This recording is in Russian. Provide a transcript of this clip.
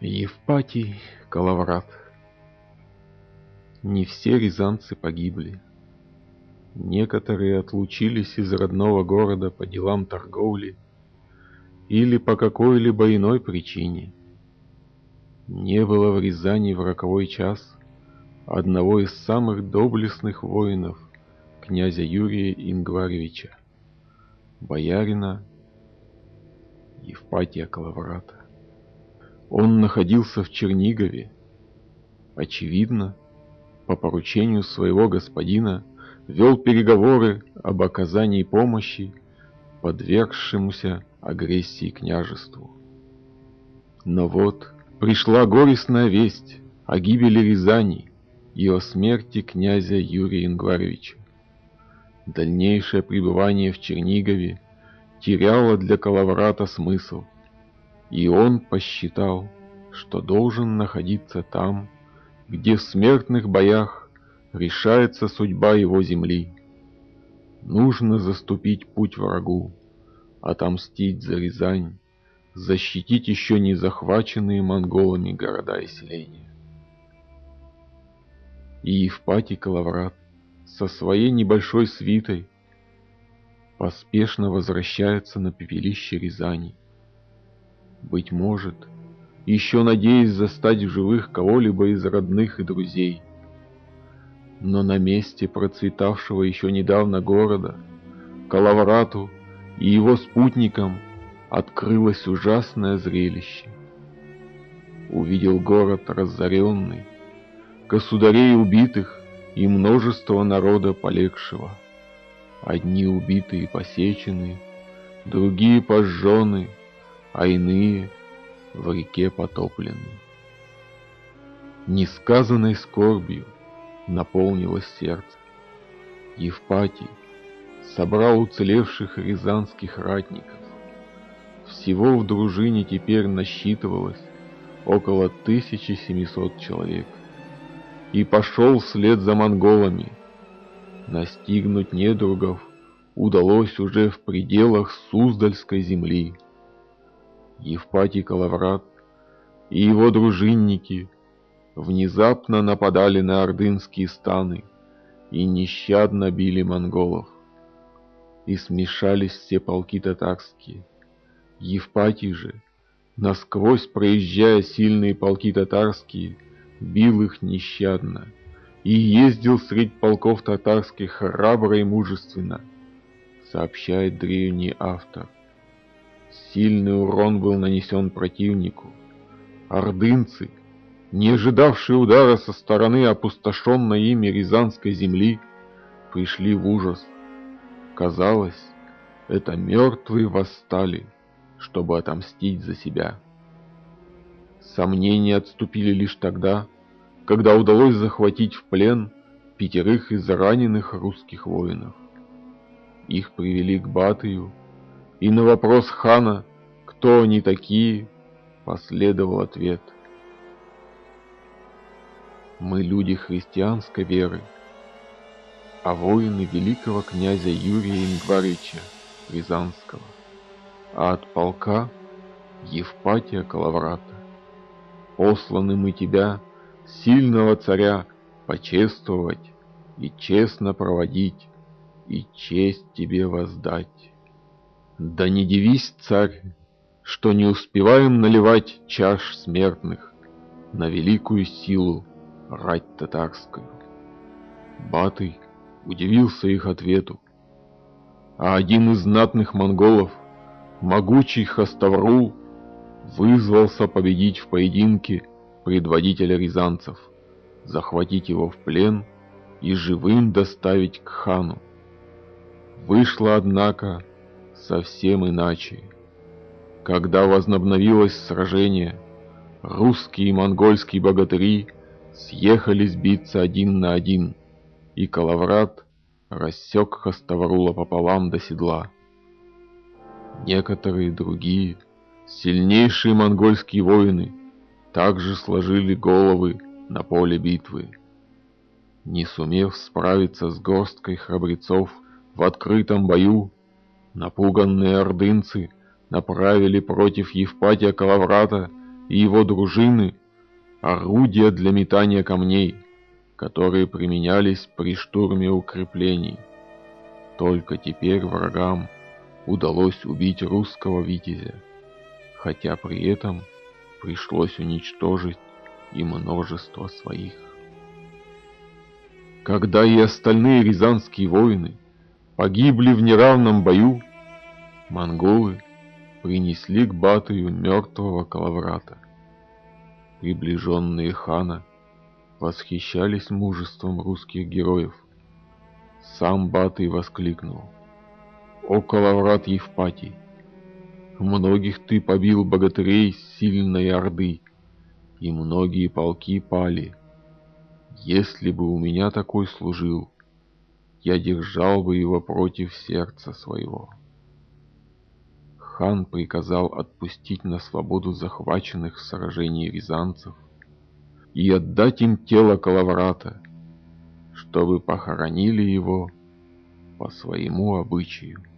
Евпатий Калаврат. Не все рязанцы погибли. Некоторые отлучились из родного города по делам торговли или по какой-либо иной причине. Не было в Рязани в роковой час одного из самых доблестных воинов, князя Юрия Ингваревича, боярина Евпатия Калаврата. Он находился в Чернигове, очевидно, по поручению своего господина, вел переговоры об оказании помощи подвергшемуся агрессии княжеству. Но вот пришла горестная весть о гибели Рязани и о смерти князя Юрия Ингваревича. Дальнейшее пребывание в Чернигове теряло для Калаврата смысл, и он посчитал, что должен находиться там, где в смертных боях решается судьба его земли. Нужно заступить путь врагу, отомстить за Рязань, защитить еще не захваченные монголами города и селения. И Евпатий Калаврат со своей небольшой свитой поспешно возвращается на пепелище Рязани. Быть может, еще надеясь застать в живых кого-либо из родных и друзей. Но на месте процветавшего еще недавно города Калаврату и его спутникам открылось ужасное зрелище. Увидел город разоренный, государей убитых и множество народа полегшего. Одни убитые и посеченные, другие пожжены, а иные в реке потоплены. Несказанной скорбью наполнилось сердце. Евпатий собрал уцелевших рязанских ратников. Всего в дружине теперь насчитывалось около 1700 человек. И пошел вслед за монголами. Настигнуть недругов удалось уже в пределах Суздальской земли. Евпатий Калаврат и его дружинники внезапно нападали на ордынские станы и нещадно били монголов. И смешались все полки татарские. Евпатий же, насквозь проезжая сильные полки татарские, бил их нещадно и ездил средь полков татарских храбро и мужественно, сообщает древний автор. Сильный урон был нанесен противнику. Ордынцы, не ожидавшие удара со стороны опустошенной ими Рязанской земли, пришли в ужас. Казалось, это мертвые восстали, чтобы отомстить за себя. Сомнения отступили лишь тогда, когда удалось захватить в плен 5 из раненых русских воинов. Их привели к Батыю, и на вопрос хана, кто они такие, последовал ответ: мы люди христианской веры, а воины великого князя Юрия Ингваревича Рязанского, а от полка Евпатия Калаврата. Посланы мы тебя, сильного царя, почествовать и честно проводить, и честь тебе воздать. Да не дивись, царь, что не успеваем наливать чаш смертных на великую силу рать татарскую. Батый удивился их ответу, а один из знатных монголов, могучий Хаставрул, вызвался победить в поединке предводителя рязанцев, захватить его в плен и живым доставить к хану. Вышло, однако, совсем иначе. Когда возобновилось сражение, русские и монгольские богатыри съехались биться один на один, и Калаврат рассек Хаставрула пополам до седла. Некоторые другие, сильнейшие монгольские воины, также сложили головы на поле битвы. Не сумев справиться с горсткой храбрецов в открытом бою, напуганные ордынцы направили против Евпатия Калаврата и его дружины — орудия для метания камней, которые применялись при штурме укреплений. Только теперь врагам удалось убить русского витязя, хотя при этом пришлось уничтожить и множество своих. Когда и остальные рязанские воины погибли в неравном бою, монголы принесли к Батыю мертвого Калаврата. Приближенные хана восхищались мужеством русских героев. Сам Батый воскликнул: «О, Калаврат Евпатий! Многих ты побил богатырей сильной орды, и многие полки пали. Если бы у меня такой служил, я держал бы его против сердца своего». Хан приказал отпустить на свободу захваченных в сражении рязанцев и отдать им тело Калаврата, чтобы похоронили его по своему обычаю.